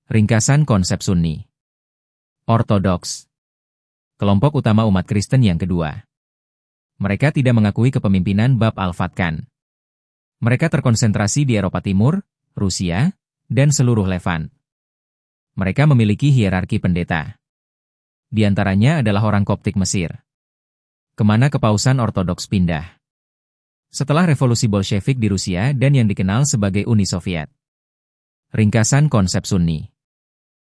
Ringkasan konsep Sunni. Ortodoks. Kelompok utama umat Kristen yang kedua. Mereka tidak mengakui kepemimpinan Bab al-Fatkan. Mereka terkonsentrasi di Eropa Timur, Rusia, dan seluruh Levant. Mereka memiliki hierarki pendeta. Di antaranya adalah orang Koptik Mesir. Kemana kepausan Ortodoks pindah? Setelah revolusi Bolshevik di Rusia dan yang dikenal sebagai Uni Soviet. Ringkasan konsep Sunni.